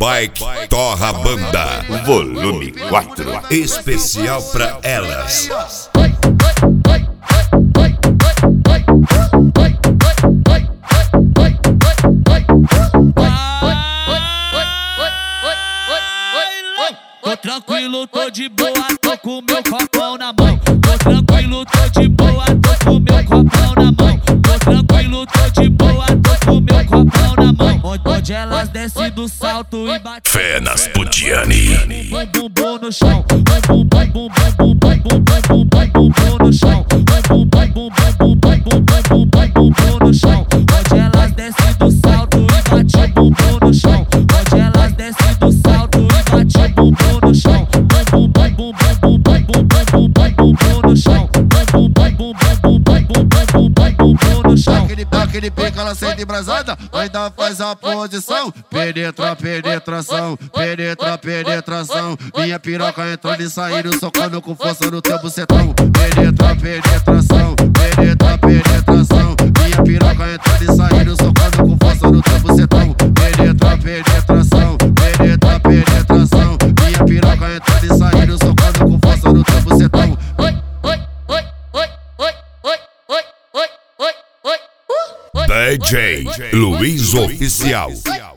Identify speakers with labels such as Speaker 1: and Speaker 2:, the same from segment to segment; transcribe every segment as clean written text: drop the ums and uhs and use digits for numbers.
Speaker 1: Bike Torra Banda, volume 4, especial pra elas.
Speaker 2: Tô tranquilo, tô de boa, tô com meu copão na mão. Tô tranquilo, tô de boa, tô com meu copão na mão. Tô tranquilo, tô de boa, tô com meu copão na mão. Onde elas descem do salto e bate
Speaker 1: Fé nas Pudiani.
Speaker 2: bum bum no chão. Bum bum bum bum bum bum bum bum bum bum bum no chão. Bum bum bum bum bum bum bum bum bum bum no chão. Onde elas descem do salto e bate bum bum no chão. Onde elas descem do salto e bate bum bum no chão. Bum bum bum bum bum bum bum bum bum bum no chão. Bum bum bum bum bum bum bum bum bum no chão.
Speaker 3: Aquele pica, ela sente embrasada, ainda faz a posição. Penetra, penetração, penetra, penetração. Minha piroca entrando e saindo, socando com força no teu bucetão. Penetra, penetração, penetra, penetração. Minha piroca entrando e saindo, socando com força no teu bucetão. Penetra, penetração, penetra, penetração. Minha piroca entrando e saindo, socando com força no teu bucetão.
Speaker 1: DJ Luiz Oficial.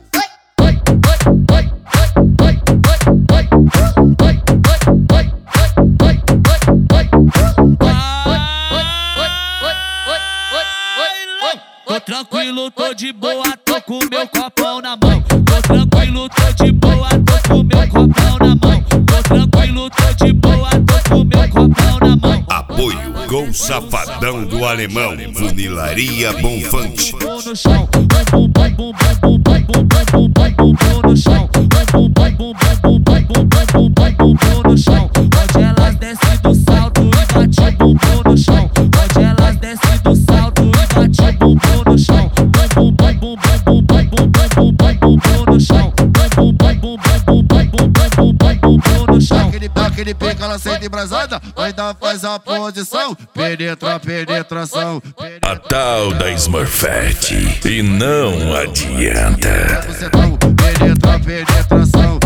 Speaker 2: Tô tranquilo, tô de boa, tô com meu copão na mão. Tô tranquilo, tô de boa, tô com meu copão na mão. Tô tranquilo, tô de boa, tô com meu copão na mão.
Speaker 1: Apoio Gol Safadão do Alemão, Funilaria Bonfante.
Speaker 2: No chão, bum bum bum bum bum bum bum bum bum bum no chão. Bum bum bum bum bum bum bum bum bum no chão. Onde elas descem do salto e bate bum bum no chão. Onde elas descem do salto e bate bum bum no chão. Bum bum bum bum bum bum bum bum bum no chão. Bum bum bum bum bum bum bum no chão.
Speaker 3: Aquele pica, ela sente embrasada, ainda faz a posição. Penetra, penetração.
Speaker 1: A tal da Smurfette, e não adianta.
Speaker 3: Penetra, penetração.